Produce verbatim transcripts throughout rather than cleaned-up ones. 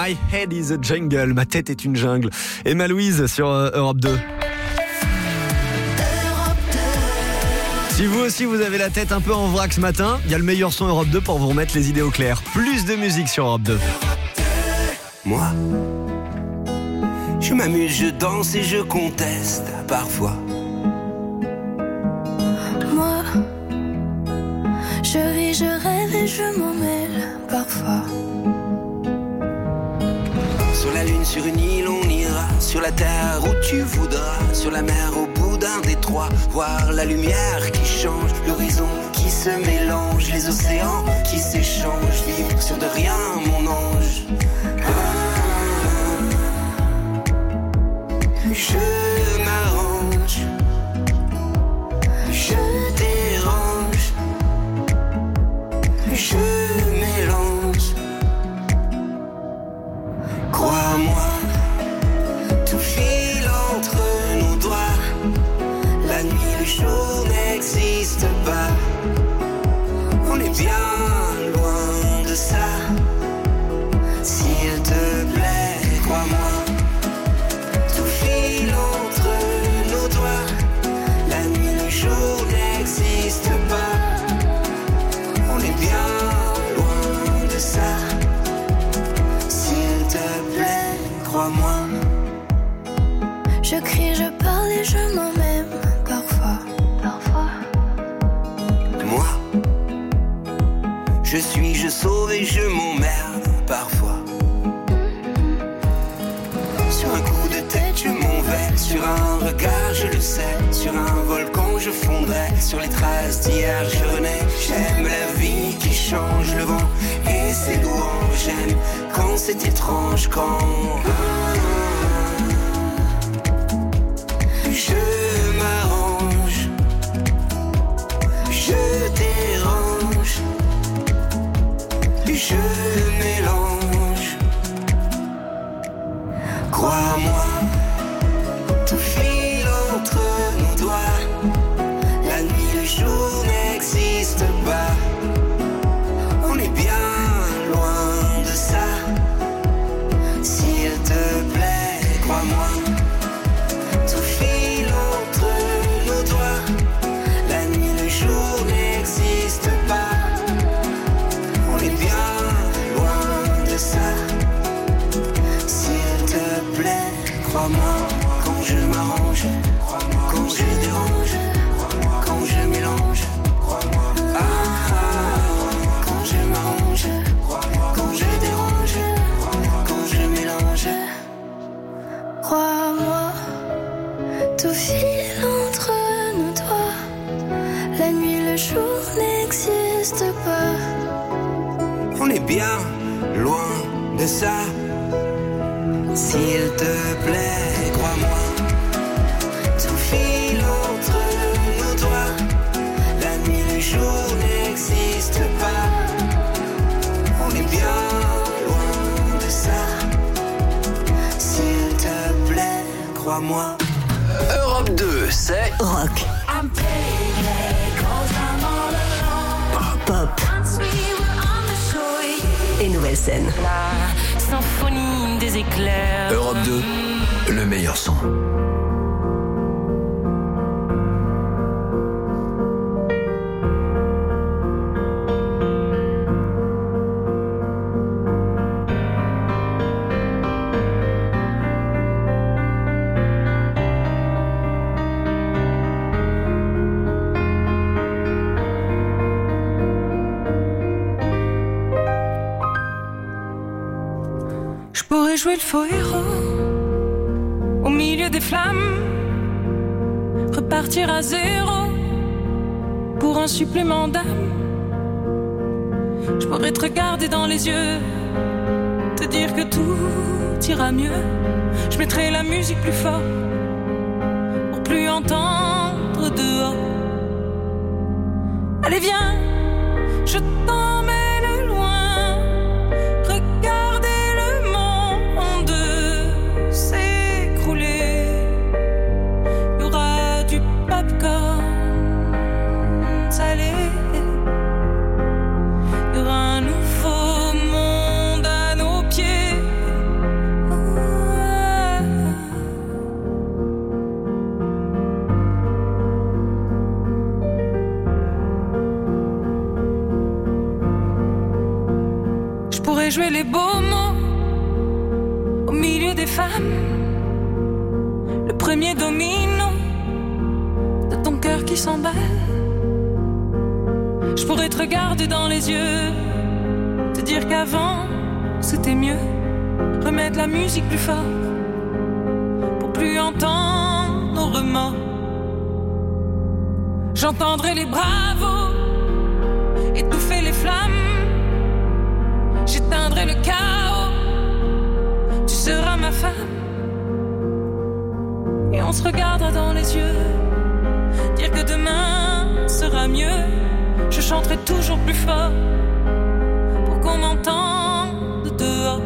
My head is a jungle, ma tête est une jungle. Emma Louise sur euh, Europe deux. Si vous aussi vous avez la tête un peu en vrac ce matin, il y a le meilleur son Europe deux pour vous remettre les idées au clair. Plus de musique sur Europe deux. Moi, je m'amuse, je danse et je conteste parfois. Moi, je vis, je rêve et je m'en mêle parfois. Sur la lune, sur une île, on ira. Sur la terre où tu voudras. Sur la mer, au bout d'un détroit. Voir la lumière qui change. L'horizon qui se mélange. Les océans qui s'échangent. Libre sur de rien, mon ange. Ah, je m'arrange. Je dérange. Je mélange. Crois-moi, tout file entre nos doigts. La nuit, le jour n'existe pas. On est bien loin de ça. S'il te plaît, crois-moi. Tout file entre nos doigts. La nuit, le jour n'existe pas. On est bien loin de ça. S'il te plaît, crois-moi. Je crie, je parle et je m'en même parfois. Parfois. Moi, je suis, je sauve et je m'emmerde parfois. Sur un coup de tête, je m'envole. Sur un regard, je le sais. Sur un volcan, je fondrai. Sur les traces d'hier, je renais. J'aime la vie qui change le vent et ses louanges. J'aime quand c'est étrange, quand je m'arrange, je dérange, je mélange. Crois-moi, tout file entre nos doigts. La nuit, le jour n'existe pas. On est bien loin de ça. S'il te plaît, crois-moi. Tout file entre nos doigts. La nuit, le jour n'existe pas. On est bien loin de ça. S'il te plaît, crois-moi. Quand je m'arrange, quand je dérange, quand je mélange. Ah, quand je m'arrange, quand je dérange, quand je mélange. Crois-moi, tout file entre nos doigts. La nuit, le jour n'existe pas. On est bien loin de ça. S'il te plaît, crois-moi. Tout file entre nos doigts. La nuit, le jour n'existe pas. On est bien loin de ça. S'il te plaît, crois-moi. Europe deux, c'est Rock. Pop. Et nouvelle scène. La symphonie des éclairs. Europe deux, le meilleur son. Jouer le faux héros au milieu des flammes, repartir à zéro pour un supplément d'âme. Je pourrais te regarder dans les yeux, te dire que tout ira mieux. Je mettrai la musique plus fort pour plus entendre dehors. Allez viens, je t'emmène loin. pourrais jouer les beaux mots au milieu des femmes, le premier domino de ton cœur qui s'emballe. Je pourrais te regarder dans les yeux, te dire qu'avant c'était mieux, remettre la musique plus fort pour plus entendre nos remords. J'entendrai les bravos étouffer les flammes, j'éteindrai le chaos, tu seras ma femme. Et on se regardera dans les yeux, dire que demain sera mieux. Je chanterai toujours plus fort pour qu'on m'entende dehors.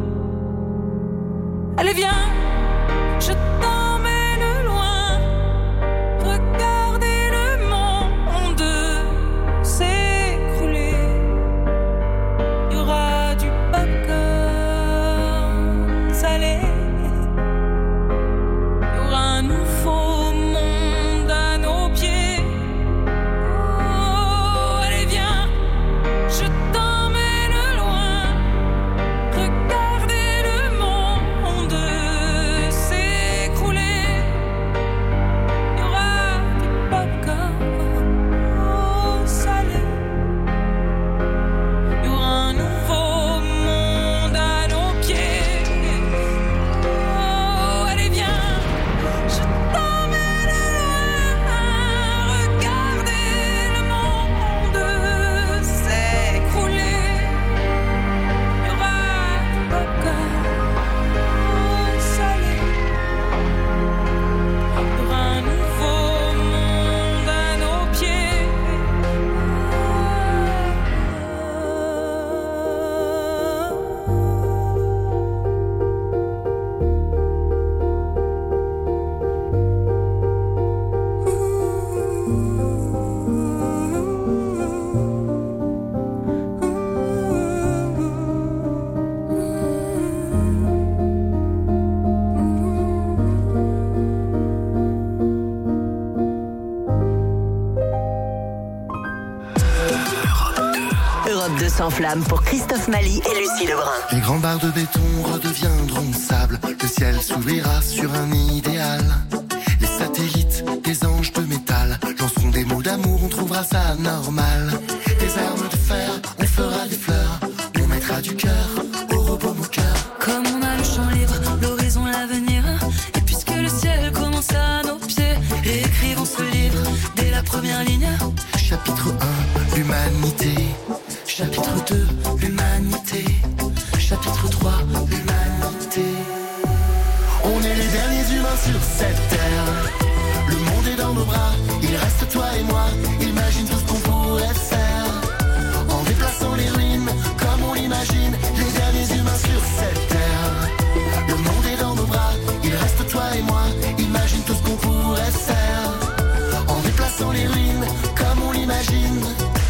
Allez viens, je t'emmène loin, regardez le monde s'écrouler. Il y aura du popcorn salé, il y aura un nouveau monde à nos pieds. Oh, allez viens, je t'emmène loin, regardez le monde s'écrouler. Il y aura du popcorn salé, il y aura un nouveau monde à nos pieds. Oh, allez viens, je t'emmène loin, regardez le monde s'écrouler. Il y aura du popcorn salé, il y aura un nouveau monde à nos pieds. Europe deux s'enflamme pour Christophe Mali et Lucie Lebrun. Les grandes barres de béton redeviendront sable. Le ciel s'ouvrira sur un idéal. Les satellites, des anges de métal, lanceront des mots d'amour, on trouvera ça normal. Des armes de fer, on fera des fleurs, on mettra du cœur au robot moqueur. Comme on a le champ libre, l'horizon, l'avenir. Et puisque le ciel commence à nos pieds, réécrivons ce livre dès la première ligne. Chapitre un, l'humanité. Chapitre deux, l'humanité. Chapitre trois, l'humanité. On est les derniers humains sur cette terre. Le monde est dans nos bras, il reste toi et moi. Imagine tout ce qu'on pourrait faire en déplaçant les ruines comme on l'imagine. Les derniers humains sur cette terre. Le monde est dans nos bras, il reste toi et moi. Imagine tout ce qu'on pourrait faire en déplaçant les ruines comme on l'imagine.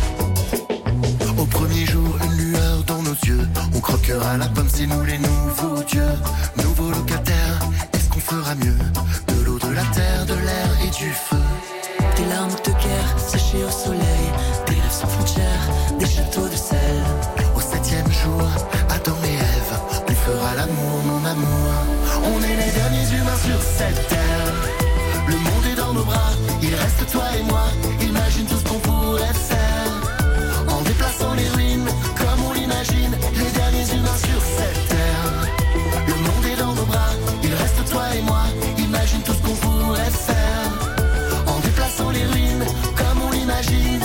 Au premier jour, une lueur dans nos yeux. On croquera la pomme, c'est nous les nouveaux dieux. Nouveaux locataires, est-ce qu'on fera mieux? De l'eau, de la terre, de l'air et du feu. Des larmes de guerre séchées au soleil, des rêves sans frontières, des châteaux de sel. Au septième jour, Adam et Ève, on fera l'amour, mon amour. On est les derniers humains sur cette terre. Le monde est dans nos bras, il reste toi et moi. Imagine tout ce qu'on pourrait faire en déplaçant les ruines comme on l'imagine. Les derniers humains sur cette terre. Le monde est dans nos bras, il reste toi et moi. Imagine tout ce qu'on pourrait faire en déplaçant les ruines comme on l'imagine.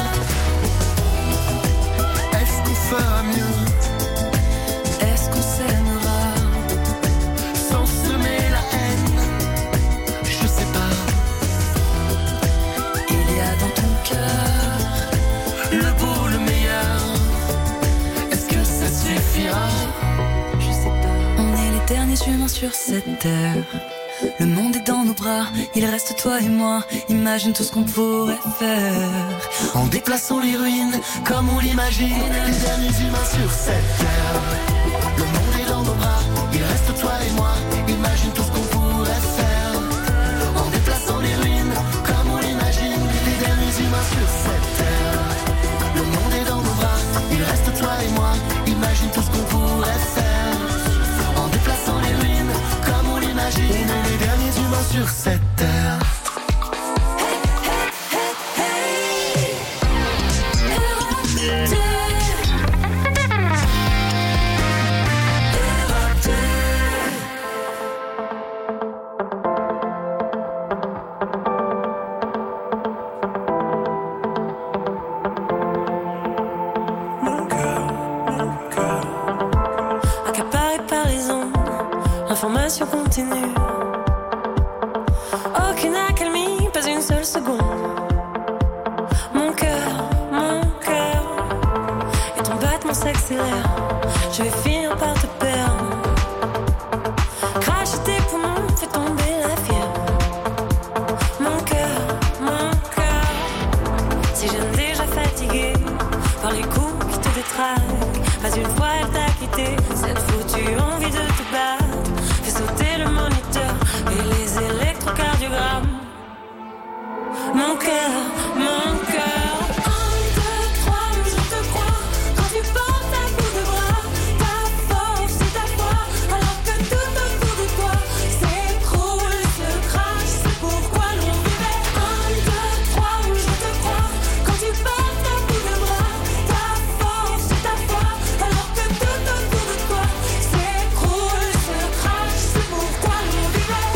Est-ce qu'on fera mieux? Est-ce qu'on s'aimera Sans semer la haine? Je sais pas. Il y a dans ton cœur Le beau, le meilleur. Est-ce que ça suffira? Je sais pas. On est les derniers humains sur cette terre. Le monde est dans nos bras, il reste toi et moi. Imagine tout ce qu'on pourrait faire en déplaçant les ruines comme on l'imagine. Les derniers humains sur cette terre. Le monde est dans nos bras, il reste toi et moi. Imagine tout ce qu'on pourrait faire en déplaçant les ruines comme on l'imagine. Les derniers humains sur cette terre. Le monde est dans nos bras, il reste toi et moi. Imagine tout ce qu'on pourrait Information continue. Aucune accalmie, pas une seule seconde. Mon cœur, mon cœur, et ton battement s'accélère. Je vais finir par te perdre. Cracher tes poumons, fais tomber la fièvre. Mon cœur, mon cœur, si j'aime déjà fatigué par les coups qui te détraquent. Pas une fois elle t'a quitté, cette foutue envie de te battre. Fais sauter le moniteur et les électrocardiogrammes. Mon cœur, mon cœur. Un, deux, trois, je te crois. Quand tu portes un bout de bras, ta force et ta foi, alors que tout autour de toi s'écroule, se crache. C'est pourquoi l'on vivait. Un, deux, trois, je te crois. Quand tu portes un bout de bras, ta force et ta foi, alors que tout autour de toi s'écroule, se crache. C'est pourquoi l'on vivait.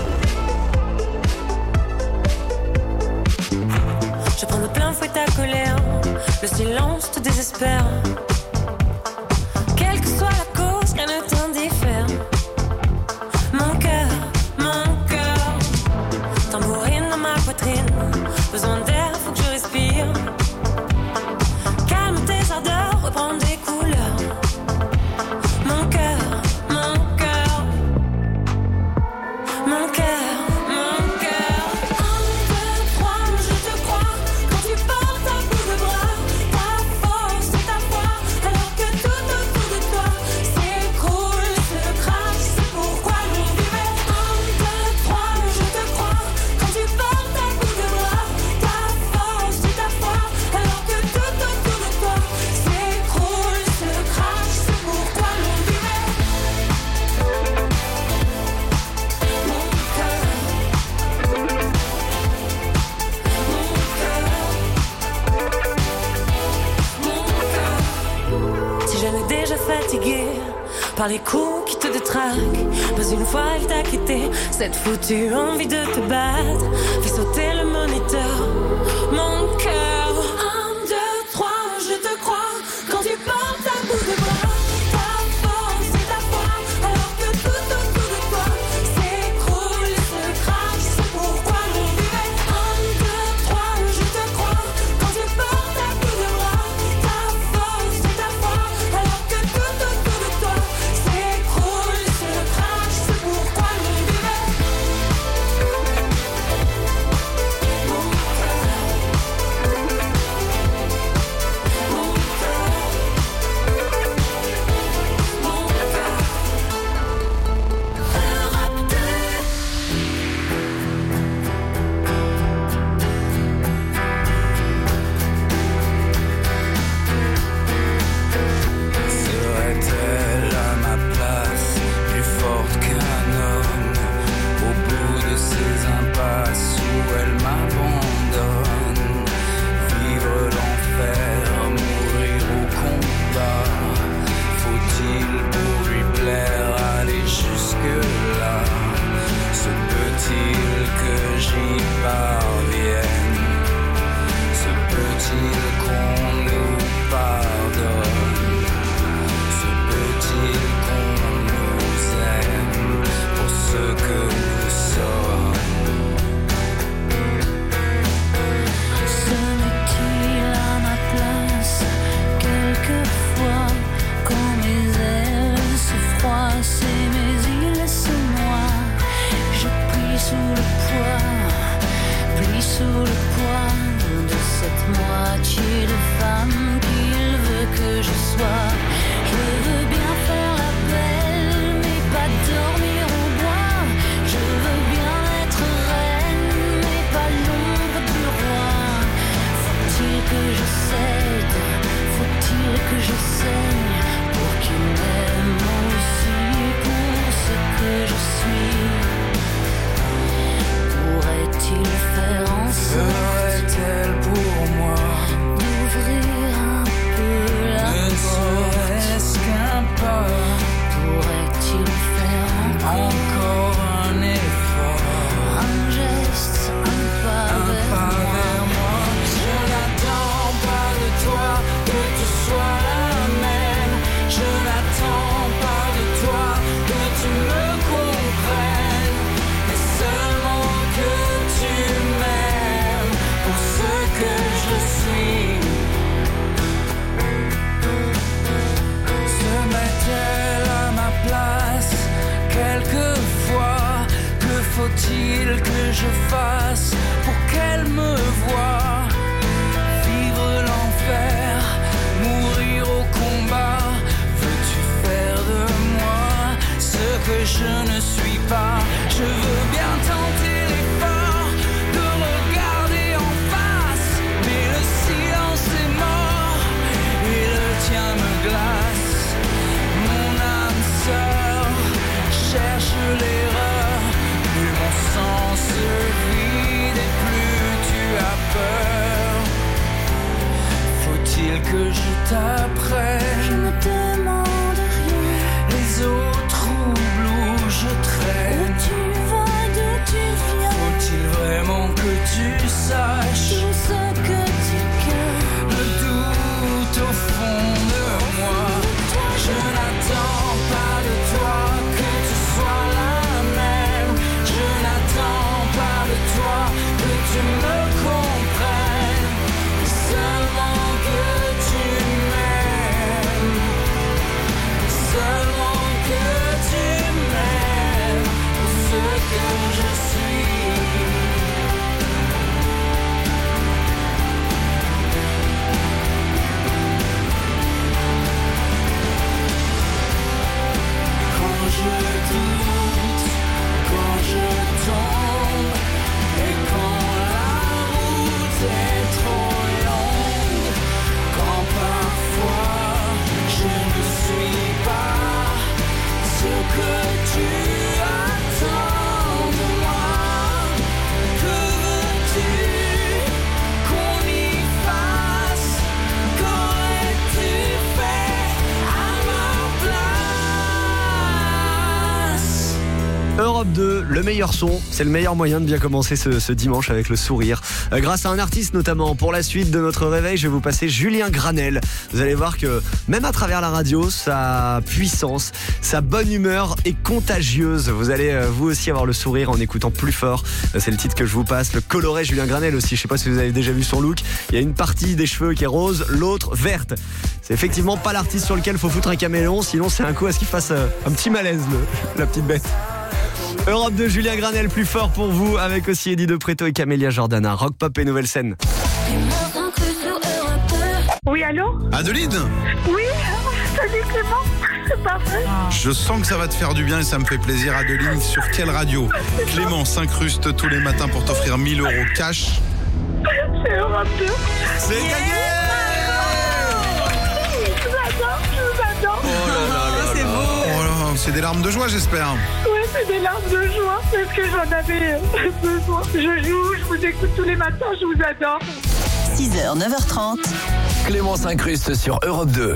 Je prends de plein fouet ta colère, le silence te désespère. Quelle que soit la cause, rien ne t'indiffère. Mon cœur, mon cœur, tambourine dans ma poitrine. Besoin d'air, faut que je respire. Calme tes ardeurs, reprends des couleurs. Mon cœur, mon cœur, mon cœur, mon cœur. Un, deux, trois, je te crois. Quand tu portes un bout de bras, ta force et ta foi, alors que tout autour de toi s'écroule, se crache. C'est pourquoi l'on vivait. Un, deux, trois, je te crois. Quand tu portes un bout de bras, ta force et ta foi, alors que tout autour de toi s'écroule, se crache. C'est pourquoi l'on vivait. Mon cœur, mon cœur, mon cœur. Si je n'ai déjà fatigué par les coups qui te détraquent, pas une fois elle t'a quitté, cette foutue envie de te battre. Fais sauter le moniteur. Mon cœur. Un, deux, trois, je te crois. Quand tu portes un bout de bras, ta force et ta foi, alors que tout autour de toi s'écroule, se crache. C'est pourquoi l'on vivait. Un, deux, trois, je te crois. Quand tu portes un bout de bras, ta force et ta foi, alors que tout autour de toi s'écroule, se crache. C'est pourquoi l'on vivait. Mon cœur, mon cœur, mon cœur. Europe deux. Serait-elle à ma place, plus forte qu'un homme, au bout de ces impasses où elle m'abandonne? Vivre l'enfer, mourir au combat, faut-il pour lui plaire aller jusque-là? Se peut-il que j'y parvienne? Se peut-il qu'on nous pardonne? Se peut-il qu'on nous aime pour ce que nous sommes? Se met-il à ma place quelquefois quand mes ailes se froissent et mes îles se noient? Je plie sous le poids, plie sous le poids de cette moitié de femme. je fasse pour qu'elle me voie vivre l'enfer, mourir au combat? Veux-tu faire de moi ce que je ne suis pas? Je veux bien tenter l'effort de regarder en face, mais le silence est mort et le tien me glace. Mon âme sœur cherche l'erreur, plus mon sang se vide et plus tu as peur. Faut-il que je t'apprenne? Je me demande rien. Les eaux troubles où je traîne. Où tu vas, d'où tu viens? Faut-il vraiment que tu saches Tout ce que tu crains? le doute au fond de moi? Je n'attends pas de toi que tu sois la même. Je n'attends pas de toi que tu me comprennes, seulement que tu m'aimes, seulement que tu m'aimes pour ce que je suis. Quand je doute, quand je tombe, et quand la route est trop longue, quand parfois je ne suis pas ce que tu attends de moi, que veux-tu qu'on y fasse? Qu'aurais-tu fait à ma place? Europe deux, le meilleur son, c'est le meilleur moyen de bien commencer ce, ce dimanche avec le sourire. Euh, grâce à un artiste notamment. Pour la suite de notre réveil, je vais vous passer Julien Granel. Vous allez voir que même à travers la radio, sa puissance, sa bonne humeur est contagieuse. Vous allez euh, vous aussi avoir le sourire en écoutant plus fort. Euh, c'est le titre que je vous passe. Le coloré Julien Granel aussi. Je sais pas si vous avez déjà vu son look. Il y a une partie des cheveux qui est rose, l'autre verte. C'est effectivement pas l'artiste sur lequel faut foutre un caméléon, sinon c'est un coup à ce qu'il fasse euh, un petit malaise, le, la petite bête. Europe deux, Julien Granel, plus fort pour vous, avec aussi Eddie De Pretto et Camélia Jordana. Rock, pop et nouvelle scène. Oui, allô? Adeline, Oui, salut Clément, c'est pas vrai? je sens que ça va te faire du bien et ça me fait plaisir. Adeline, sur quelle radio? Clément s'incruste tous les matins pour t'offrir mille euros cash. C'est Europe deux. C'est gagné! Je vous adore, je vous adore. Oh là là là c'est là. beau. Oh là, c'est des larmes de joie, j'espère. Ouais, c'est des larmes de joie, parce que j'en avais euh, besoin. Je joue, je vous écoute tous les matins, je vous adore. six heures, neuf heures trente. Clément s'incruste sur Europe deux.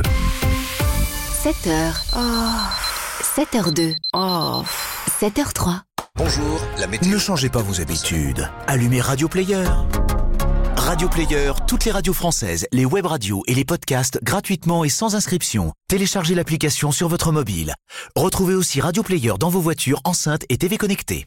sept heures. Oh. sept heures deux. Oh. sept heures trois. Bonjour, la météo. Ne changez pas vos habitudes. Allumez Radio Player. Radio Player, toutes les radios françaises, les web radios et les podcasts gratuitement et sans inscription. Téléchargez l'application sur votre mobile. Retrouvez aussi Radio Player dans vos voitures, enceintes et T V connectées.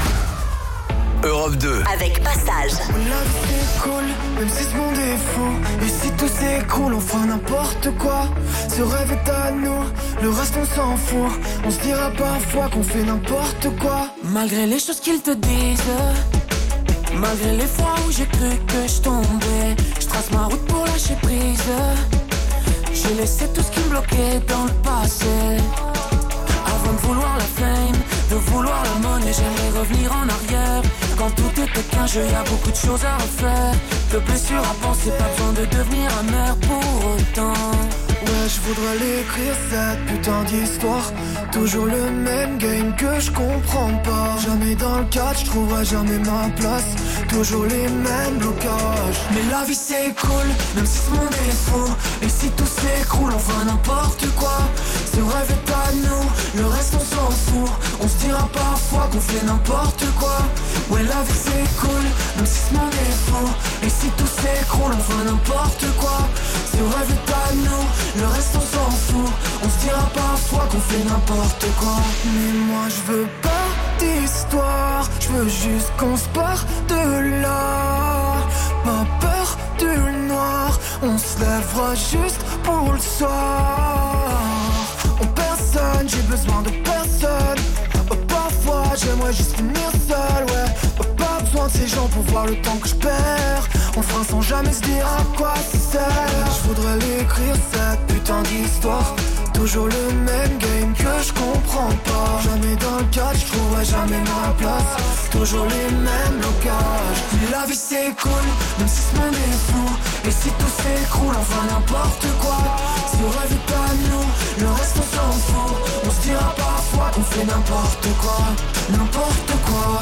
Europe deux. Avec Passage. La vie c'est cool, même si ce monde est fou. Et si tout s'écroule, on fera n'importe quoi. Ce rêve est à nous, le reste on s'en fout. On se dira parfois qu'on fait n'importe quoi. Malgré les choses qu'ils te disent, malgré les fois où j'ai cru que je tombais, je trace ma route pour lâcher prise. J'ai laissé tout ce qui me bloquait dans le passé. Avant de vouloir la fame, de vouloir la monnaie, j'aimerais revenir en arrière. Quand tout était qu'un jeu, y a beaucoup de choses à refaire. De blessures à penser, pas besoin de devenir amer pour autant. Ouais, je voudrais l'écrire cette putain d'histoire. Toujours le même game que je comprends pas. Jamais dans le catch, je trouverai jamais ma place. Toujours les mêmes blocages. Mais la vie c'est cool, même si ce monde est fou. Et si tout s'écroule, on fera n'importe quoi. Ce rêve est à nous, le reste on s'en fout. On se dira parfois qu'on fait n'importe quoi. Ouais, la vie c'est cool, même si ce monde est fou. Et si tout s'écroule, on fera n'importe quoi. Ce rêve est à nous, le reste on s'en fout. On se dira parfois qu'on fait n'importe quoi. Mais moi je veux pas d'histoire, je veux juste qu'on se part de là. Pas peur du noir, on se lèvera juste pour le soir. Oh personne, j'ai besoin de personne. Oh, parfois j'aimerais juste finir seul, ouais. Oh, pas besoin de ces gens pour voir le temps que je perds. On fera sans jamais se dire à quoi ça sert. Je voudrais l'écrire cette putain d'histoire. Toujours le même game que je comprends pas. Jamais dans le cadre, je trouverai jamais ma place. Toujours les mêmes blocages. Mais la vie c'est cool, même si ce monde est fou. Et si tout s'écroule, enfin n'importe quoi. Si on rêve est pas nous, le reste on s'en fout. On se dira parfois qu'on fait n'importe quoi. N'importe quoi.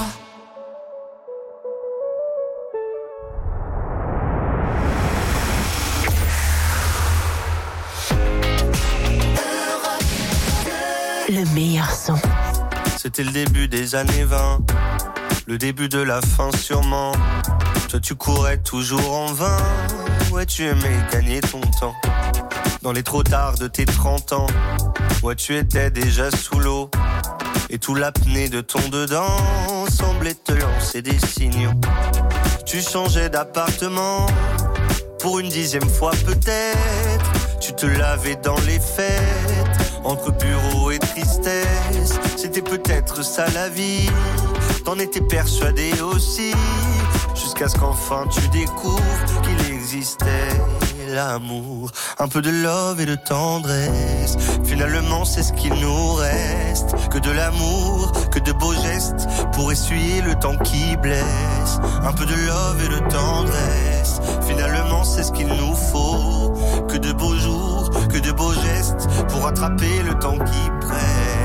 Le meilleur son. C'était le début des années vingt, le début de la fin sûrement. Toi tu courais toujours en vain, ouais tu aimais gagner ton temps. Dans les trop tard de tes trente ans, ouais tu étais déjà sous l'eau. Et tout l'apnée de ton dedans semblait te lancer des signaux. Tu changeais d'appartement, pour une dixième fois peut-être. Tu te lavais dans les fêtes, entre bureau et tristesse. C'était peut-être ça la vie, t'en étais persuadé aussi. Jusqu'à ce qu'enfin tu découvres qu'il existait l'amour. Un peu de love et de tendresse, finalement c'est ce qu'il nous reste. Que de l'amour, que de beaux gestes, pour essuyer le temps qui blesse. Un peu de love et de tendresse, finalement c'est ce qu'il nous faut. Que de beaux jours, que de beaux gestes, pour rattraper le temps qui presse.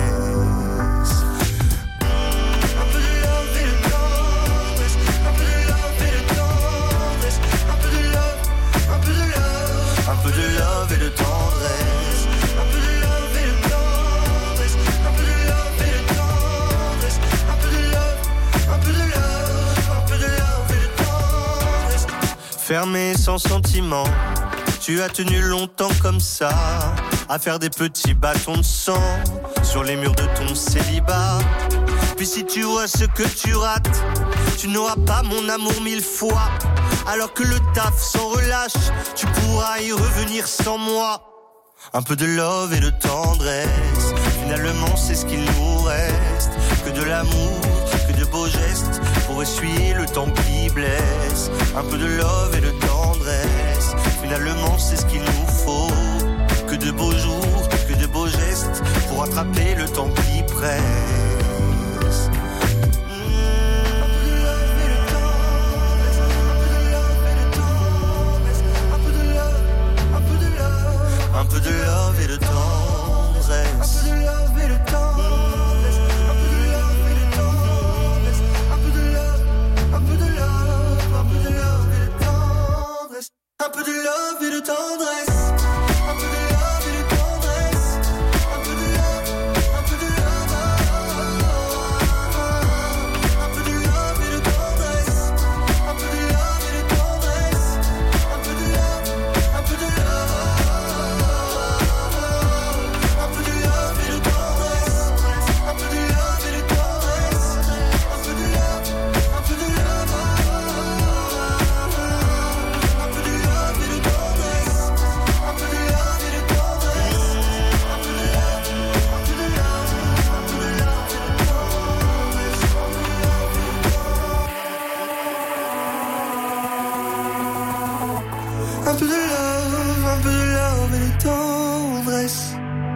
Un peu de love et de tendresse, un peu de love et de tendresse, un peu de love et de tendresse, un peu de love, un peu de love, un peu de love et de tendresse. Fermé sans sentiment, tu as tenu longtemps comme ça, à faire des petits bâtons de sang sur les murs de ton célibat. Puis si tu vois ce que tu rates, tu n'auras pas mon amour mille fois. Alors que le taf s'en relâche, tu pourras y revenir sans moi. Un peu de love et de tendresse, finalement c'est ce qu'il nous reste. Que de l'amour, que de beaux gestes, pour essuyer le temps qui blesse. Un peu de love et de tendresse, finalement c'est ce qu'il nous faut. Que de beaux jours, que de beaux gestes, pour attraper le temps qui presse. Un peu de love et de tendresse. Un peu de love et de tendresse. Un peu de love et de tendresse. Un peu de love, un peu de love, un peu de love et de tendresse. Un peu de love et de tendresse. Un peu de love et de tendresse. Un peu de love, un peu de love. Un peu de love et de tendresse. Un peu de love et de tendresse. Un peu de love, un peu de love. Un peu de love, un peu de love et de tendresse.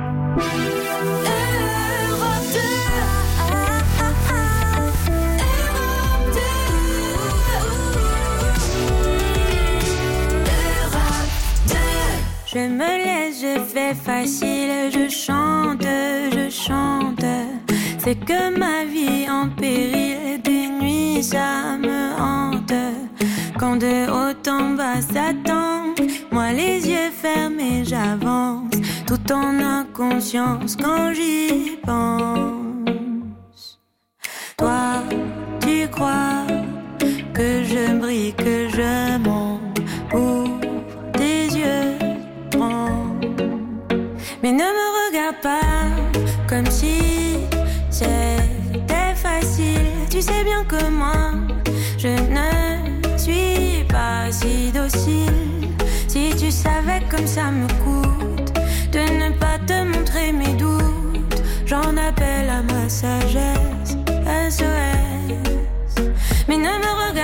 Je me laisse, je fais facile, je chante, je chante. C'est que ma vie en péril, des nuits ça me hante. Quand de haut en bas ça tangue, moi les yeux fermés j'avance, tout en inconscience quand j'y pense. Toi, tu crois que je brille, que je monte, ouvre tes yeux, prends. Mais ne me regarde pas comme si c'était facile. Tu sais bien que moi, je ne suis pas si docile. Si tu savais comme ça me coûte de ne pas te montrer mes doutes, j'en appelle à ma sagesse, S O S. Mais ne me regarde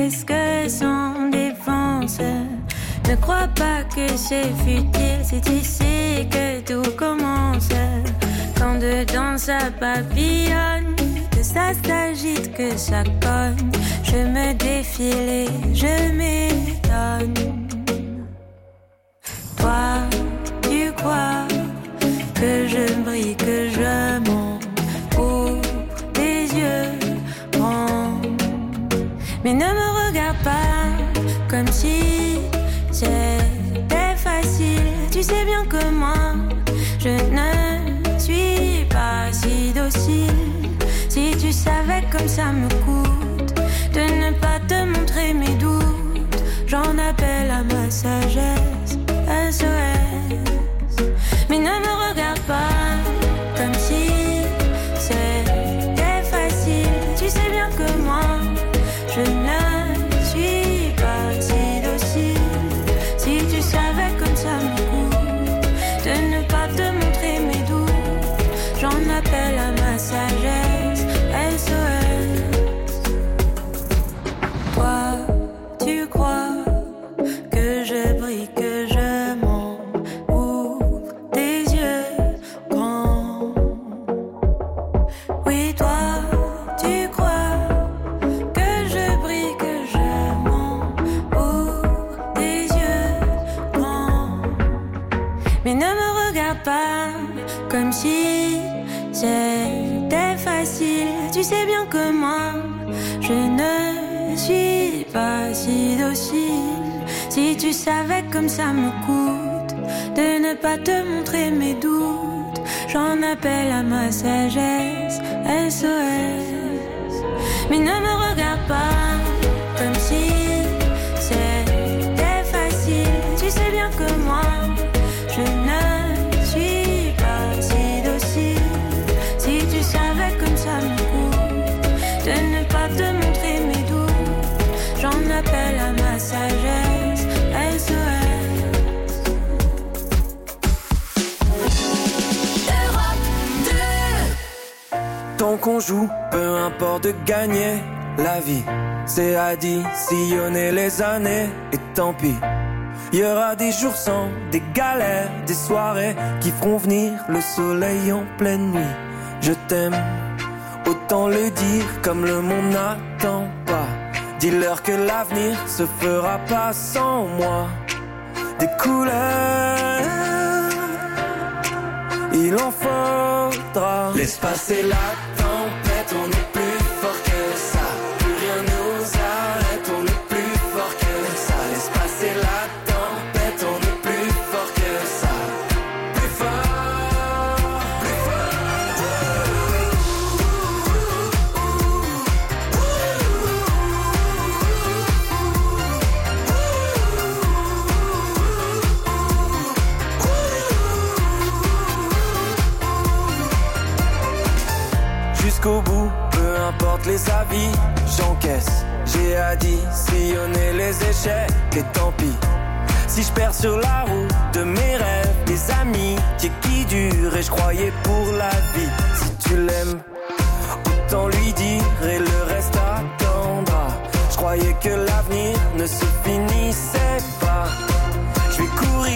Est-ce que sans défense, ne crois pas que c'est futile, c'est ici que tout commence. Quand dedans ça papillonne, que ça s'agite, que ça cogne, je me défile et je m'étonne. Toi, tu crois que je brille, que je mens, ouvre tes yeux grands. Mais ne me regarde pas comme si c'était facile. Tu sais bien que moi, je ne suis pas si docile. Si tu savais comme ça me coûte de ne pas te montrer mes doutes, j'en appelle à ma sagesse, S O S. Mais ne me regarde pas comme si c'était facile. Tu sais bien que moi, je ne suis pas si docile. Si tu savais comme ça me coûte de ne pas te montrer mes doutes, j'en appelle à ma sagesse, S O S. Toi, tu crois que je brille, que je mens, ouvre tes yeux grands. Oui, toi, tu crois que je brille, que je mens, ouvre tes yeux grands. Mais ne me regarde pas comme si c'était facile. Tu sais bien que moi, je ne suis pas si docile. Si tu savais comme ça me coûte de ne pas te montrer mes doutes, j'en appelle à ma sagesse, S O S. Mais ne me regarde pas comme si c'était facile. Tu sais bien que moi, je ne suis pas si docile. Si tu savais comme ça me coûte de ne pas te montrer mes doutes, j'en appelle à ma sagesse, S O S. Europe deux. Tant qu'on joue, peu importe de gagner, la vie c'est additionner les années. Et tant pis, il y aura des jours sans, des galères, des soirées qui feront venir le soleil en pleine nuit. Je t'aime, autant le dire comme le monde n'attend pas. Dis-leur que l'avenir se fera pas sans moi. Des couleurs, il en faudra. Laisse passer la tempête, on est plus fort que ça. Plus rien nous arrête, on est plus fort que ça. Laisse passer la tempête, on est plus fort que ça. Plus fort, plus fort. Jusqu'au bout, peu importe les avis, j'encaisse. J'ai additionné les échecs et tant pis. Si je perds sur la route de mes rêves, des amis qui, qui durent et je croyais pour la vie. Si tu l'aimes, autant lui dire et le reste attendra. Je croyais que l'avenir ne se finissait pas. Je vais courir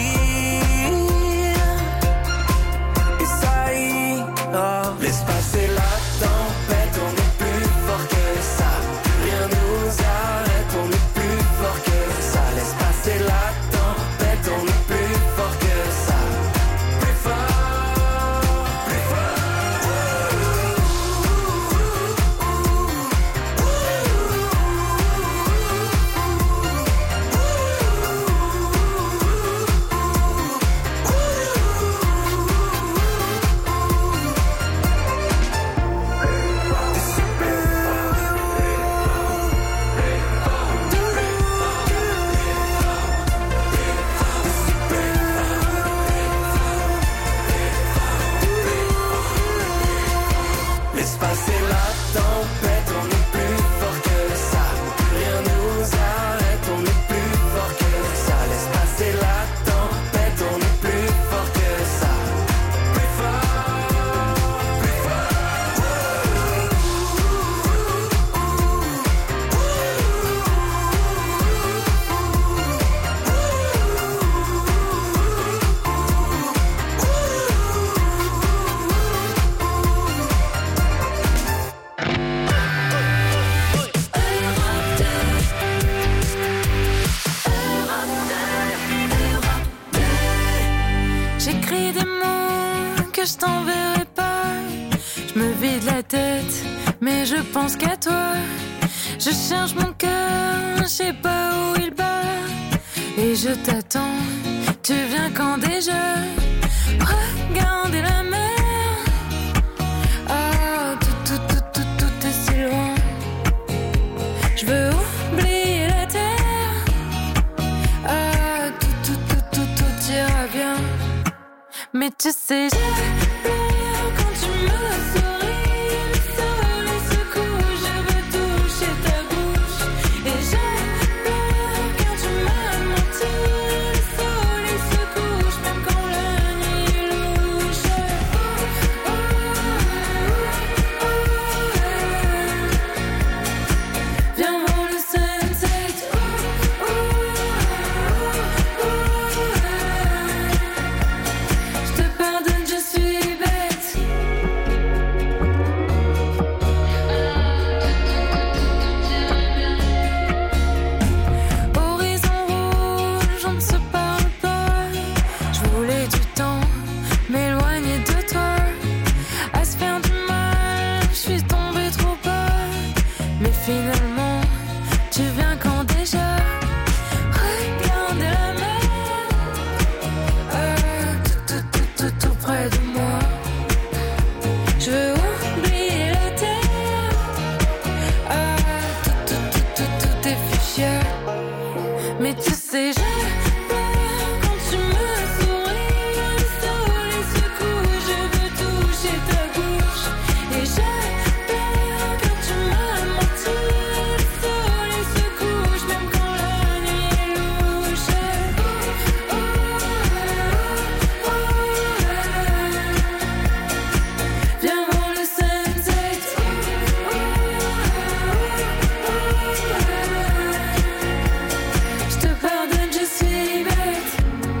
et ça ira. Laisse passer la tempête, on est plus fort que ça. Plus rien nous arrête, on est plus fort que ça. Laisse passer la tempête, on est plus fort que ça. Plus fort, plus fort. J'écris des mots que je t'enverrai pas. Je me vide la tête, mais je pense qu'à toi. Je cherche mon cœur, je sais pas où il bat. Et je t'attends, tu viens quand déjà? Regardez la mer. Ah, tout, tout, tout, tout, tout est si loin. Je veux oublier la terre. Ah, tout, tout, tout, tout, tout ira bien. Mais tu sais, j'ai peur quand tu me souris. Le soleil se couche, je veux toucher ta bouche. Et j'ai peur quand tu m'as menti. Le soleil se couche, même quand la nuit est louche. Oh, oh, oh, oh, oh. Viens voir le sunset. Oh, oh, oh, oh. Je te pardonne, je suis bête. Horizon rouge, on ne se parle pas. Je voulais du temps, m'éloigner de toi. À se faire du mal, je suis tombée trop bas. Mais finalement, tu viens quand déjà? Regardez la mer. Ah, tout, tout, tout, tout, tout près de moi. Je veux oublier la terre. Ah, tout, tout, tout, tout, tout est fichier. Mais tu sais, j'ai peur quand tu me souris. Le soleil se couche, je veux toucher ta bouche. Et j'ai peur quand tu m'as menti. Le soleil se couche, même quand la nuit est louche. Oh, oh, oh, oh. Viens voir le sunset. Oh, oh, oh, oh. Je te pardonne, je suis bête.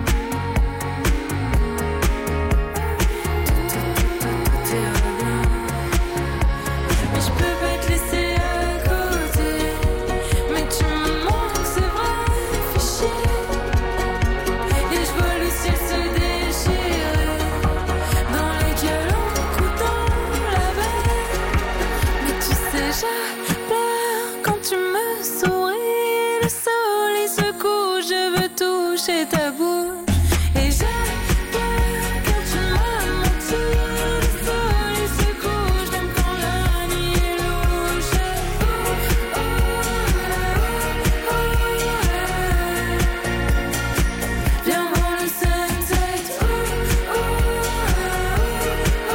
Tout ira bien. Mais je peux pas te laisser à côté. Mais tu me manques, c'est vrai, fiché. Et je vois le ciel se déchirer dans les gueules en coupant la mer. Mais tu sais, j'ai peur quand tu me souris. Le soleil se couche, je veux toucher ta bouche. Et j'ai peur quand tu m'as menti. Le soleil se couche, même quand la nuit est louche. Oh, oh, oh, oh. Viens voir le sunset. Oh, oh, oh, oh.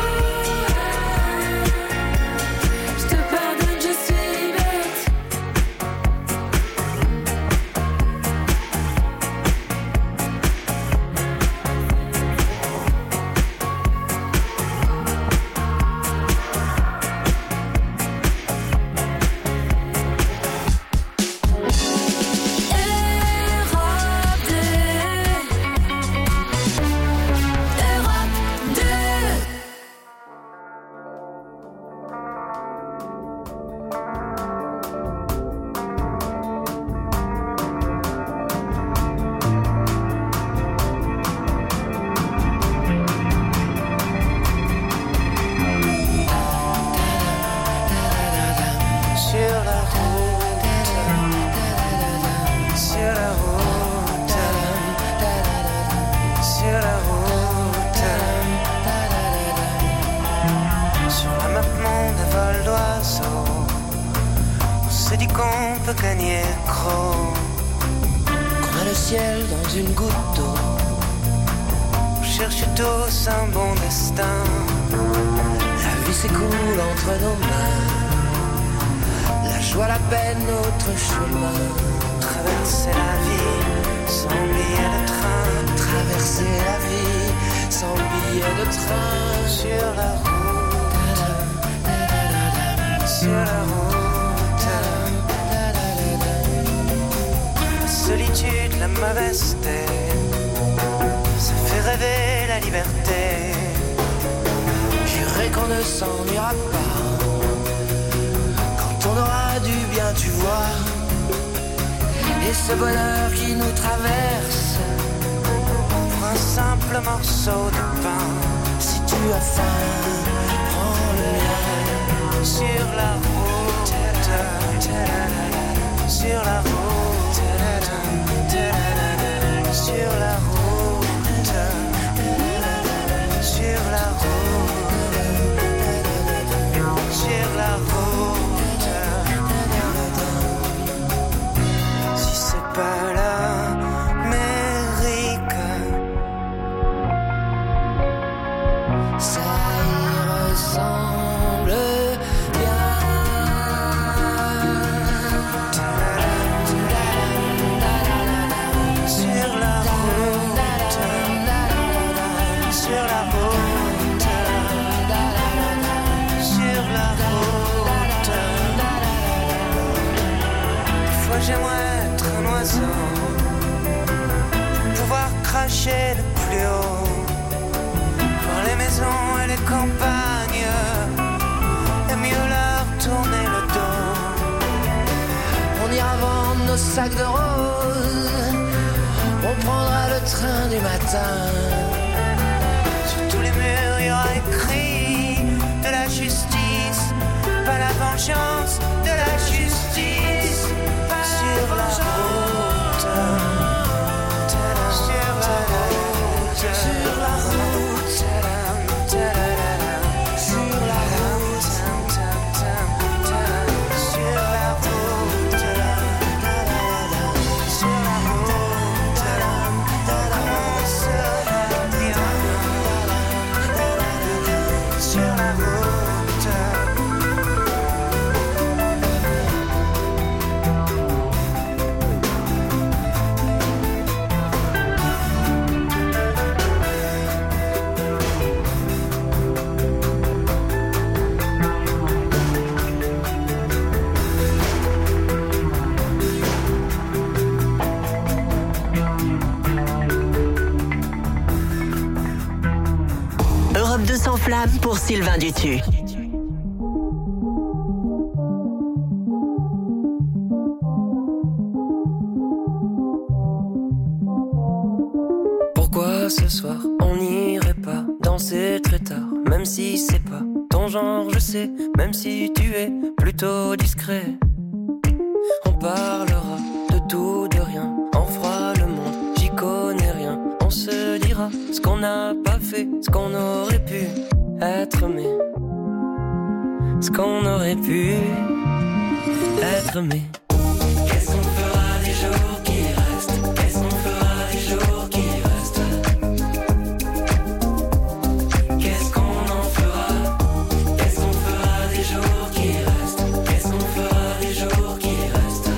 Je te pardonne, je suis bête. Europe deux. Europe deux. Sur la route, sur la route, sur la route, sur la map monde à vol d'oiseau. On se dit qu'on peut gagner gros, qu'on a le ciel dans une goutte d'eau. On cherche tous un bon destin. La vie s'écoule entre nos mains. La joie, la peine, notre chemin. Traverser la vie sans billet de train. Traverser la vie sans billet de train. Sur la route, sur la route. La solitude, la mauvaise tête, ça fait rêver la liberté. J'irai qu'on ne s'ennuiera pas. On aura du bien, tu vois. Et ce bonheur qui nous traverse, pour un simple morceau de pain. Si tu as faim, prends le mien. Sur la route, sur la route, sur la route, sur la route, sur la route. Si c'est pas l'Amérique, ça y ressemble bien. Sur la route, sur la route, sur la route. Des fois j'aimerais être un oiseau, pouvoir cracher le plus haut, voir les maisons et les campagnes, et mieux leur tourner le dos. On ira vendre nos sacs de roses, on prendra le train du matin. Sur tous les murs il y aura écrit de la justice, pas la vengeance, de la justice. Sur la route, sur la route, sur la route, sur la route, sur la route, sur la route, on sera bien. Sur la route. Europe deux sans flamme pour Sylvain Dutu. Pourquoi ce soir on n'irait pas danser très tard, même si c'est pas ton genre, je sais, même si tu es plutôt discret. On parlera de tout, de rien, on fera le monde, j'y connais rien. On se dira ce qu'on n'a pas fait, ce qu'on aurait pu être, mais ce qu'on aurait pu être, mais qu'est-ce qu'on fera des jours qui restent? Qu'est-ce qu'on fera des jours qui restent? Qu'est-ce qu'on en fera? Qu'est-ce qu'on fera des jours qui restent? Qu'est-ce qu'on fera des jours qui restent?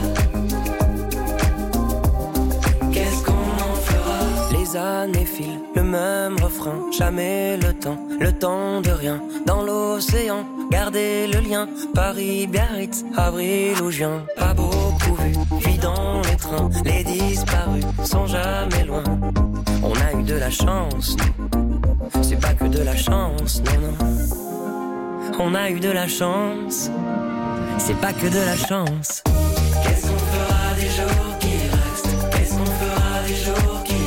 Qu'est-ce qu'on en fera? Les années filent, le même refrain, jamais le temps, le temps de rien. Dans l'océan, gardez le lien, Paris, Biarritz, avril ou juin. Pas beaucoup vu, puis dans les trains, les disparus sont jamais loin. On a eu de la chance, c'est pas que de la chance, non, non. On a eu de la chance, c'est pas que de la chance. Qu'est-ce qu'on fera des jours qui restent? Qu'est-ce qu'on fera des jours qui restent?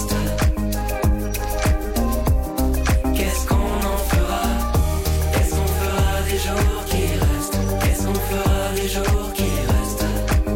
Qu'est-ce qu'on en fera? Qu'est-ce qu'on fera des jours qui restent? Qu'est-ce qu'on fera des jours qui restent?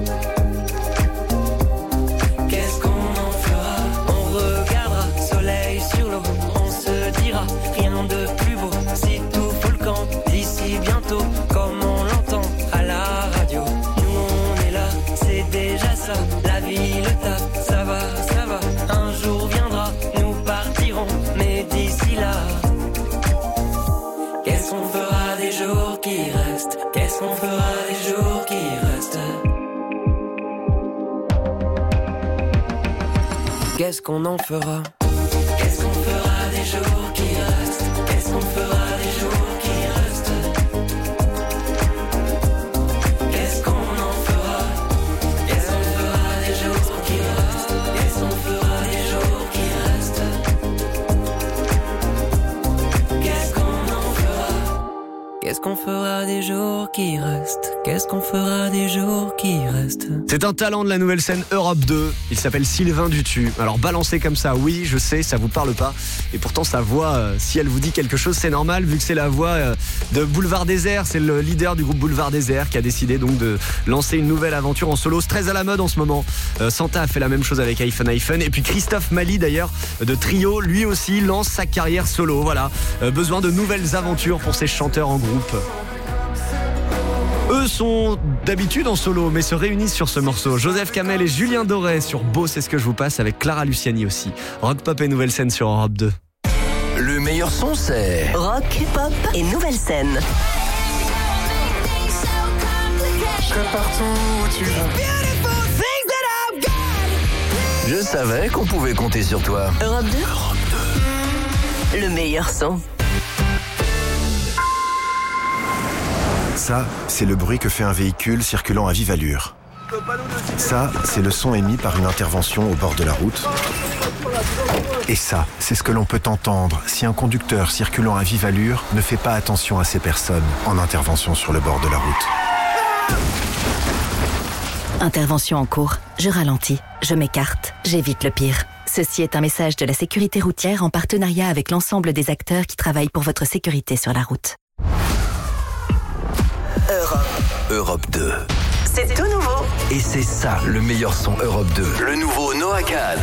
Qu'est-ce qu'on en fera? On regardera soleil sur l'eau, on se dira rien de plus beau. Si tout fout le camp d'ici bientôt, comme on l'entend à la radio. Nous on est là, c'est déjà ça. La vie, le taf, ça va, ça va. Un jour viendra, nous partirons, mais d'ici là, qu'est-ce qu'on fera des jours qui restent? Qu'est-ce qu'on fera des jours qui restent? Qu'est-ce qu'on en fera? Qu'est-ce qu'on fera des jours qui restent? Qu'est-ce qu'on fera des jours qui restent? Qu'est-ce qu'on en fera? Qu'est-ce qu'on fera des jours qui restent? Qu'est-ce qu'on fera des jours qui restent? Qu'est-ce qu'on en fera? Qu'est-ce qu'on fera des jours qui restent? Qu'est-ce qu'on fera des jours qui restent? C'est un talent de la nouvelle scène Europe deux. Il s'appelle Sylvain Dutu. Alors balancé comme ça, oui, je sais, ça vous parle pas. Et pourtant sa voix, euh, si elle vous dit quelque chose, c'est normal vu que c'est la voix euh, de Boulevard Désert. C'est le leader du groupe Boulevard Désert qui a décidé donc de lancer une nouvelle aventure en solo. C'est très à la mode en ce moment. Euh, Santa a fait la même chose avec iPhone iPhone. Et puis Christophe Mali d'ailleurs de Trio, lui aussi lance sa carrière solo. Voilà, euh, besoin de nouvelles aventures pour ces chanteurs en groupe. Eux sont d'habitude en solo mais se réunissent sur ce morceau. Joseph Kamel et Julien Doré sur Beau, c'est ce que je vous passe avec Clara Luciani aussi. Rock Pop et Nouvelle Scène sur Europe deux. Le meilleur son c'est Rock, Pop et Nouvelle Scène. Je serai partout où tu vas. Je savais qu'on pouvait compter sur toi. Europe deux. Le meilleur son. Ça, c'est le bruit que fait un véhicule circulant à vive allure. Ça, c'est le son émis par une intervention au bord de la route. Et ça, c'est ce que l'on peut entendre si un conducteur circulant à vive allure ne fait pas attention à ces personnes en intervention sur le bord de la route. Intervention en cours. Je ralentis. Je m'écarte. J'évite le pire. Ceci est un message de la sécurité routière en partenariat avec l'ensemble des acteurs qui travaillent pour votre sécurité sur la route. Europe. Europe deux. C'est tout nouveau. Et c'est ça le meilleur son Europe deux. Le nouveau Noah Kahan.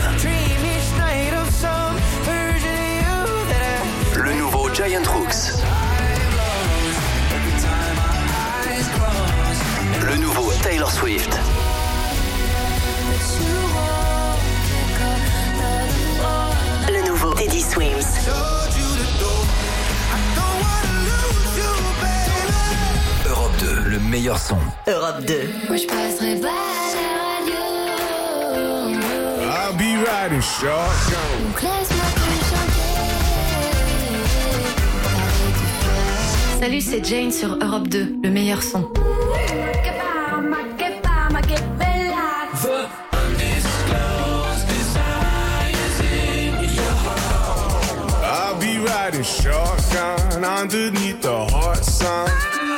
Le nouveau Giant Rooks. Le nouveau Taylor Swift. Le nouveau Teddy Swims. Europe deux, le meilleur son. Europe deux. Moi je passerai pas à la radio. I'll be riding shotgun. Donc laisse-moi te chanter. Salut, c'est Jane sur Europe deux, le meilleur son. I'll be riding shotgun underneath the hot sun.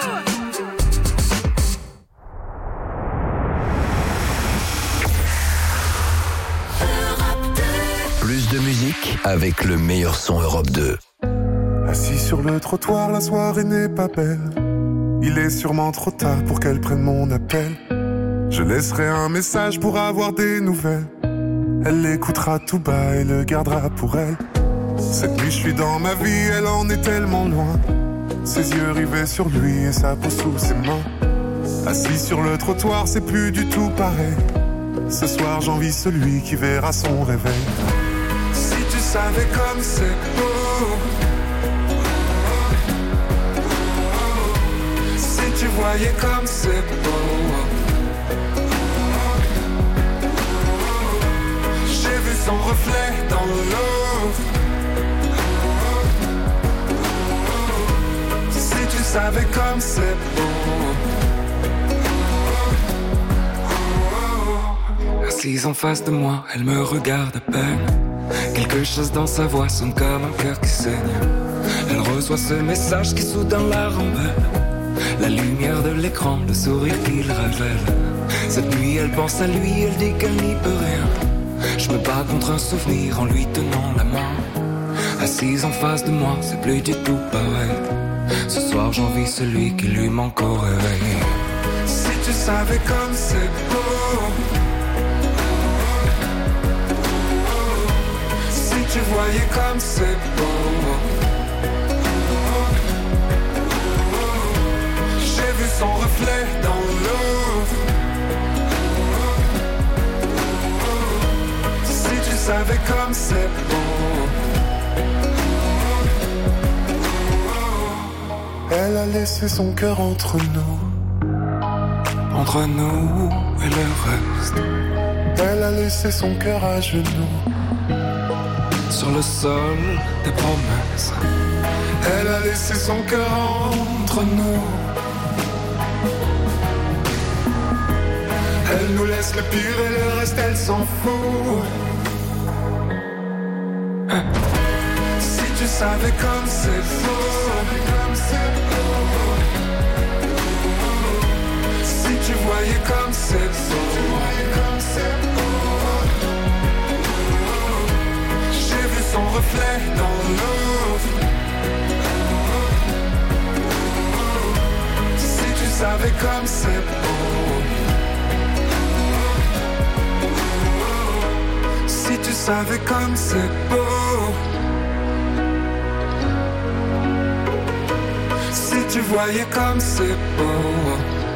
Plus de musique avec le meilleur son Europe deux. Assis sur le trottoir, la soirée n'est pas belle. Il est sûrement trop tard pour qu'elle prenne mon appel. Je laisserai un message pour avoir des nouvelles. Elle l'écoutera tout bas et le gardera pour elle. Cette nuit je suis dans ma vie, elle en est tellement loin. Ses yeux rivés sur lui et sa peau sous ses mains. Assis sur le trottoir, c'est plus du tout pareil. Ce soir j'envie celui qui verra son réveil. Si tu savais comme c'est beau. Si tu voyais comme c'est beau. J'ai vu son reflet dans l'eau. Si tu savais comme c'est beau. Assise en face de moi, elle me regarde à peine. Quelque chose dans sa voix sonne comme un cœur qui saigne. Elle reçoit ce message qui soudain la rembelle. La lumière de l'écran, le sourire qu'il révèle. Cette nuit elle pense à lui, elle dit qu'elle n'y peut rien. Je me bats contre un souvenir en lui tenant la main. Assise en face de moi, c'est plus du tout pareil. Ce soir j'envie celui qui lui manque au réveil. Si tu savais comme c'est beau. Si tu voyais comme c'est beau. J'ai vu son reflet dans l'eau. Si tu savais comme c'est beau. Elle a laissé son cœur entre nous. Entre nous et le reste. Elle a laissé son cœur à genoux. Sur le sol des promesses. Elle a laissé son cœur entre nous. Elle nous laisse le pire et le reste elle s'en fout. Si tu savais comme c'est beau. tu voyais comme c'est beau. J'ai vu son reflet dans l'eau. Si tu savais comme c'est beau. Si tu savais comme c'est beau. Si tu voyais comme c'est beau.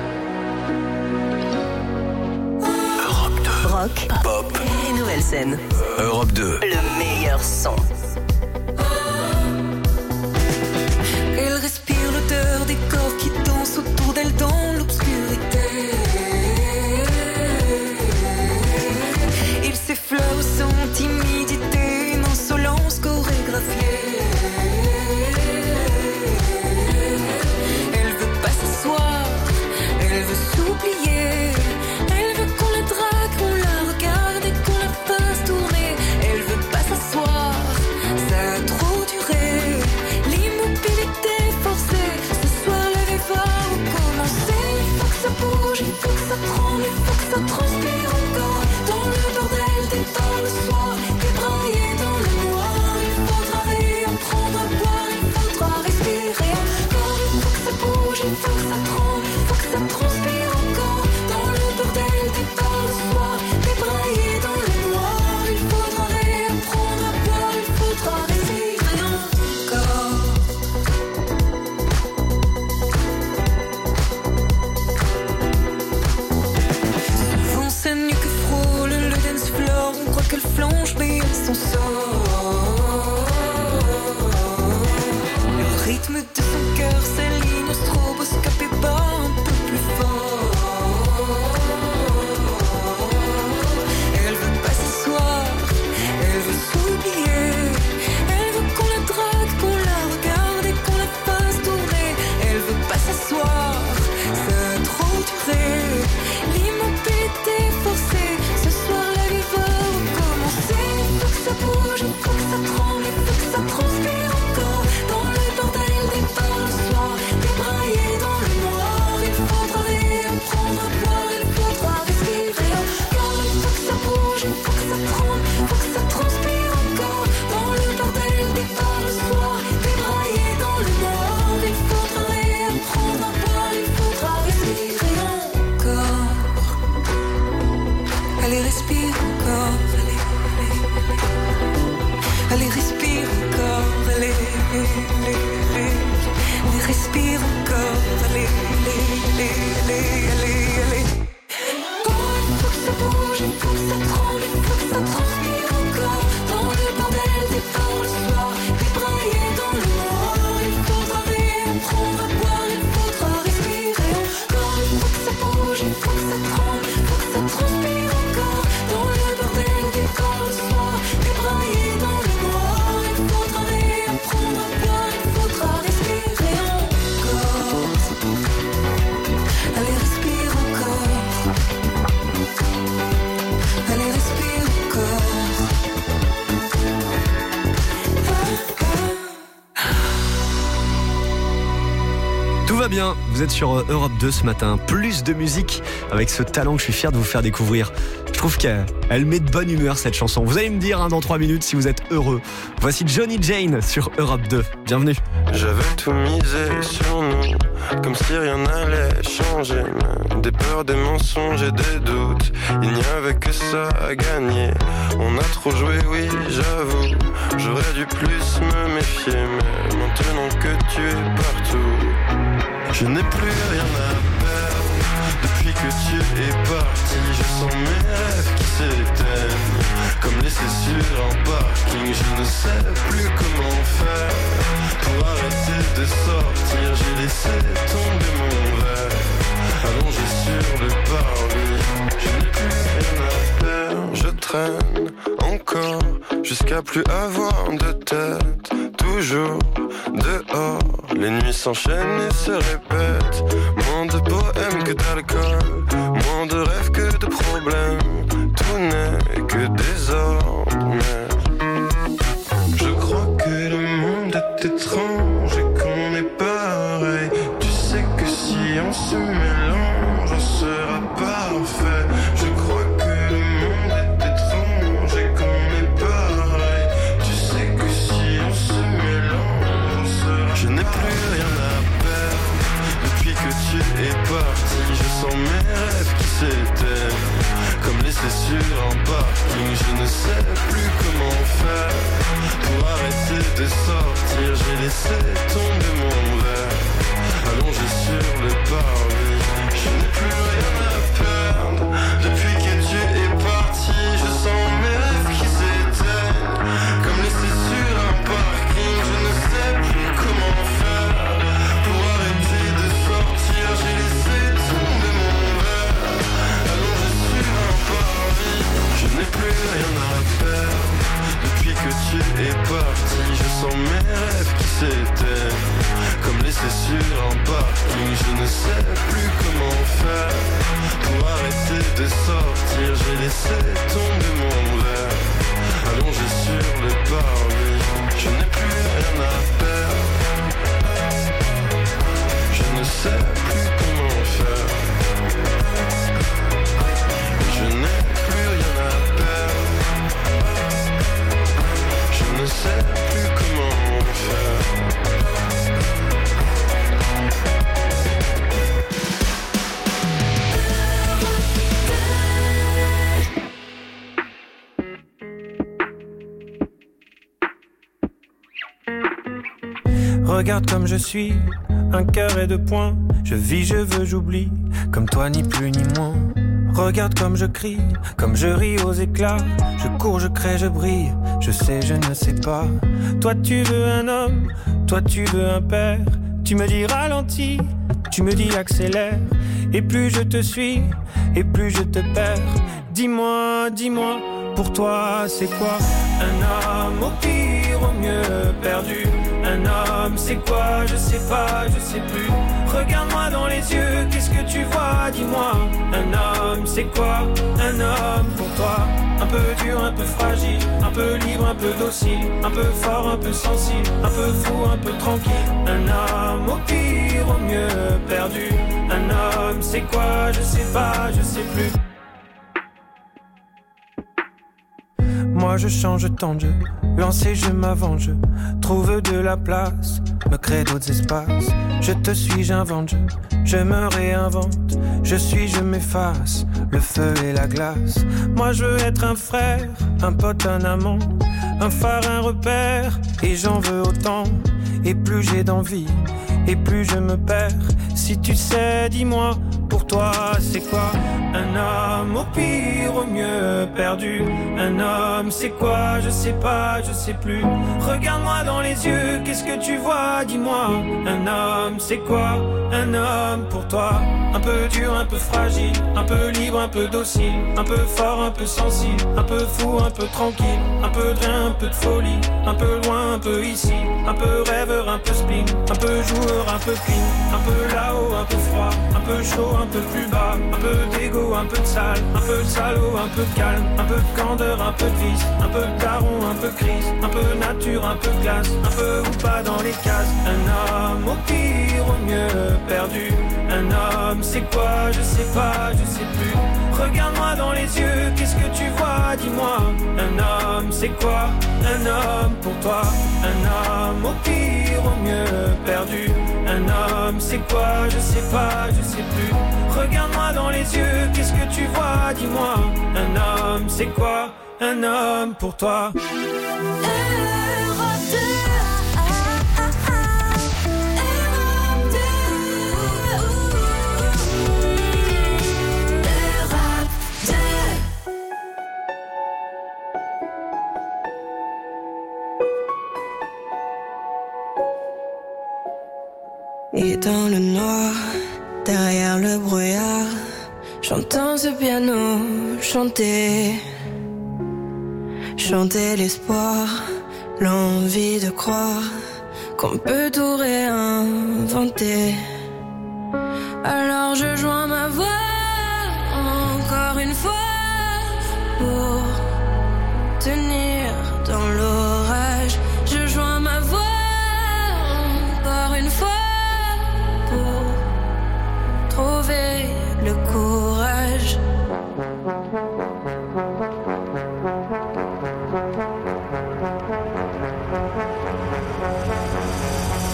Rock, pop et nouvelle scène. Europe deux. Le meilleur son. Elle respire l'odeur des corps qui dansent autour d'elle dans l'obscurité. Il s'effleure son timidité, une insolence chorégraphiée. Elle veut pas s'asseoir, elle veut s'oublier. Elle veut qu'on la drague, qu'on la regarde et qu'on la fasse tourner. Elle veut pas s'asseoir, ça a trop duré. L'immobilité forcée, ce soir la vie va recommencer. Il faut que ça bouge, il faut que ça tremble, il faut que ça transpire encore. Dans le bordel des temps le soir, débraillé dans le noir. Il faudra réapprendre à boire, il faudra respirer encore. Il faut que ça bouge, il faut que ça tremble, il faut que ça transpire encore. Dans le bordel des temps le soir, débraillé dans le noir. Il faudra réapprendre à boire, il faudra respirer encore. Souvent sa nuque frôle le dance floor. On croit qu'elle flanche mais elle s'en sort. Le rythme de son cœur s'aligne au stroboscope et bat un peu plus fort. Elle veut pas s'asseoir, elle veut s'oublier. Elle veut qu'on la drague, qu'on la regarde et qu'on la fasse tourner. Elle veut pas s'asseoir, ça a trop duré. L'immobilité forcée, ce soir la vie va recommencer. Il faut que ça bouge, il faut que ça tremble, il faut que ça transpire encore. Dans le bordel des bars le soir, débraillé dans le noir. Il faudra réapprendre à boire, il faudra respirer encore. Il faut que ça bouge, il faut que ça tremble, il faut que ça transpire encore. Dans le bordel des bars le soir, débraillé dans le noir. Il faudra réapprendre à boire, il faudra respirer encore. Allez, respire encore, allez, allez, allez, respire encore, allez, allez, allez, allez, respire encore, allez, allez, allez, allez, allez. Oh, il faut que ça bouge, il faut que ça tremble, il faut que ça transpire encore. Dans le bordel des bars le soir, débraillé dans le noir. Il faudra réapprendre à boire, il faudra respirer encore. Il faut que ça bouge, il faut que ça tremble, il faut que ça transpire encore. Dans le bordel des bars le soir, débraillé dans le noir. Il faudra réapprendre à boire, il faudra respirer encore. Allez, respire encore. Allez, respire encore. Tout va bien, vous êtes sur Europe deux ce matin. Plus de musique avec ce talent que je suis fier de vous faire découvrir. Je trouve qu'elle elle met de bonne humeur cette chanson. Vous allez me dire hein, dans trois minutes si vous êtes heureux. Voici Johnny Jane sur Europe deux. Bienvenue. J'avais tout misé sur nous, comme si rien n'allait changer. Des peurs, des mensonges et des doutes, il n'y avait que ça à gagner. On a trop joué, oui, j'avoue. J'aurais dû plus me méfier, mais maintenant que tu es partout, je n'ai plus rien à perdre. Depuis que tu es parti, je sens mes rêves qui s'éteignent, comme laissés sur un parking. Je ne sais plus comment faire pour arrêter de sortir. J'ai laissé tomber mon verre, allongé sur le parvis. Je n'ai plus rien à perdre. Je traîne encore jusqu'à plus avoir de tête. Toujours dehors, les nuits s'enchaînent et se répètent. Moins de poèmes que d'alcool, moins de rêves que de problèmes. Tout n'est que désordre, mais je crois que le monde est étrange et qu'on est pareil. Tu sais que si on se mélange, on sera sais plus comment faire pour arrêter de sortir. J'ai laissé tomber mon verre, allongé sur le parvis. Je n'ai plus rien à perdre. Depuis que tu es parti, je sens mes rêves qui s'éteignent, comme laissés sur un parking. Je ne sais plus comment faire pour arrêter de sortir. J'ai laissé tomber mon verre, allongé sur un parvis. Je n'ai plus rien à perdre. Depuis que tu es parti, je sens mes rêves qui s'éteignent, comme laissés sur un parking. Je ne sais plus comment faire pour arrêter de sortir. J'ai laissé tomber mon verre, allongé sur le parvis. Je n'ai plus rien à perdre. Je ne sais plus comment faire. Je n'ai plus rien à perdre. Je ne sais plus comment faire. Regarde comme je suis, un cœur et deux poings. Je vis, je veux, j'oublie, comme toi ni plus ni moins. Regarde comme je crie, comme je ris aux éclats. Je cours, je crée, je brille, je sais, je ne sais pas. Toi tu veux un homme, toi tu veux un père. Tu me dis ralentis, tu me dis accélère. Et plus je te suis, et plus je te perds. Dis-moi, dis-moi, pour toi c'est quoi un homme, au pire, au mieux perdu? Un homme, c'est quoi? Je sais pas, je sais plus. Regarde-moi dans les yeux, qu'est-ce que tu vois? Dis-moi. Un homme, c'est quoi? Un homme pour toi. Un peu dur, un peu fragile, un peu libre, un peu docile, un peu fort, un peu sensible, un peu fou, un peu tranquille. Un homme, au pire, au mieux perdu. Un homme, c'est quoi? Je sais pas, je sais plus. Moi je change tant de jeu, lancé je m'avance, je trouve de la place, me crée d'autres espaces. Je te suis, j'invente, je, je me réinvente. Je suis, je m'efface, le feu et la glace. Moi je veux être un frère, un pote, un amant, un phare, un repère. Et j'en veux autant, et plus j'ai d'envie, et plus je me perds. Si tu sais, dis-moi, pour toi c'est quoi un homme, au pire, au mieux perdu? Un homme, c'est quoi? Je sais pas, je sais plus. Regarde-moi dans les yeux, qu'est-ce que tu vois? Dis-moi. Un homme, c'est quoi un homme pour toi? Un peu dur, un peu fragile, un peu libre, un peu docile, un peu fort, un peu sensible, un peu fou, un peu tranquille, un peu de rien, un peu de folie, un peu loin, un peu ici, un peu rêveur, un peu spleen, un peu joueur, un peu clean, un peu là-haut, un peu froid, un peu chaud, un peu plus bas, un peu d'égo, un peu de sale, un peu de salaud, un peu de calme, un peu de candeur, un peu de vice, un peu de daron, un peu de crise, un peu nature, un peu de glace, un peu ou pas dans les cases. Un homme, au pire, au mieux perdu. Un homme, c'est quoi? Je sais pas, je sais plus. Regarde-moi dans les yeux, qu'est-ce que tu vois? Dis-moi. Un homme, c'est quoi un homme pour toi? Un homme, au pire, au mieux perdu. Un homme, c'est quoi? Je sais pas, je sais plus. Regarde-moi dans les yeux, qu'est-ce que tu vois? Dis-moi. Un homme, c'est quoi un homme pour toi? Et dans le noir, derrière le brouillard, j'entends ce piano chanter, chanter l'espoir, l'envie de croire qu'on peut tout réinventer. Alors je joins ma voix encore une fois pour tenir dans l'orage. Je joins ma voix encore une fois pour trouver le courage.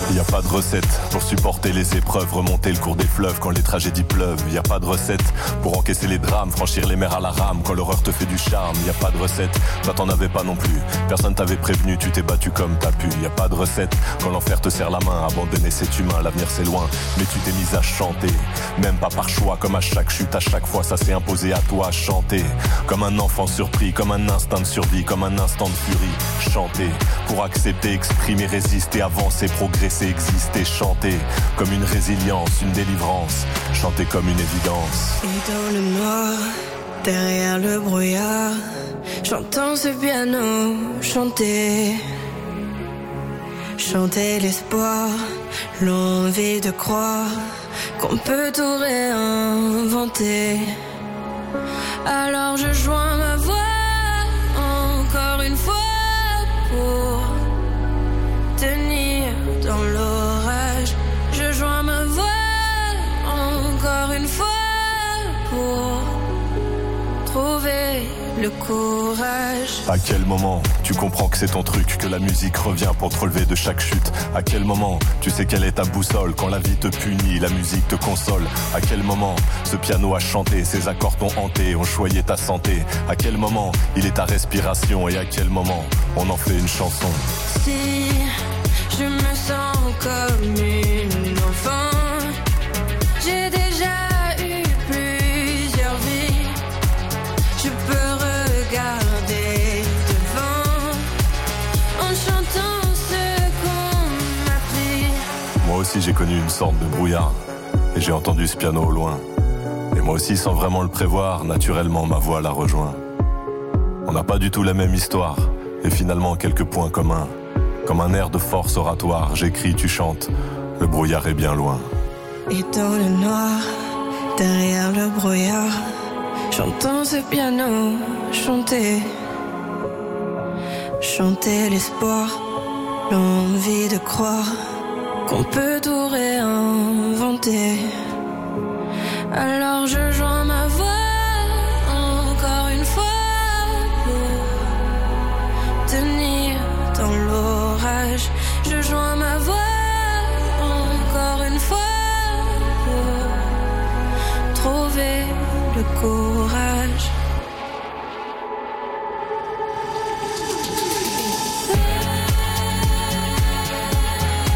Y a pas de recette pour supporter les épreuves, remonter le cours des fleuves quand les tragédies pleuvent. Y a pas de recette pour encaisser les drames, franchir les mers à la rame quand l'horreur te fait du charme. Y a pas de recette, toi t'en avais pas non plus. Personne t'avait prévenu, tu t'es battu comme t'as pu. Y a pas de recette quand l'enfer te serre la main, abandonner c'est humain, l'avenir c'est loin. Mais tu t'es mise à chanter, même pas par choix, comme à chaque chute, à chaque fois ça s'est imposé à toi. Chanter comme un enfant surpris, comme un instinct de survie, comme un instant de furie. Chanter pour accepter, exprimer, résister, avancer, progresser, exister. Chanter comme une résilience, une délivrance. Chanter comme une évidence. Et dans le noir, derrière le brouillard, j'entends ce piano chanter. Chanter l'espoir, l'envie de croire qu'on peut tout réinventer. Alors je joins ma voix encore une fois pour tenir dans l'orage. Je joins ma voix encore une fois pour trouver le courage. À quel moment tu comprends que c'est ton truc, que la musique revient pour te relever de chaque chute? À quel moment tu sais quelle est ta boussole? Quand la vie te punit, la musique te console. À quel moment ce piano a chanté, ses accords t'ont hanté, ont choyé ta santé? À quel moment il est ta respiration? Et à quel moment on en fait une chanson? Si je me sens comme une enfant, j'ai déjà eu plusieurs vies, je peux regarder devant en chantant ce qu'on m'a pris. Moi aussi j'ai connu une sorte de brouillard et j'ai entendu ce piano au loin. Et moi aussi sans vraiment le prévoir, naturellement ma voix l'a rejoint. On n'a pas du tout la même histoire et finalement quelques points communs. Comme un air de force oratoire, j'écris, tu chantes, le brouillard est bien loin. Et dans le noir, derrière le brouillard, j'entends ce piano chanter. Chanter l'espoir, l'envie de croire qu'on peut tout réinventer. Alors je joins ma voix encore une fois pour tenir dans l'orage. Je joins ma voix encore une fois pour trouver le courage.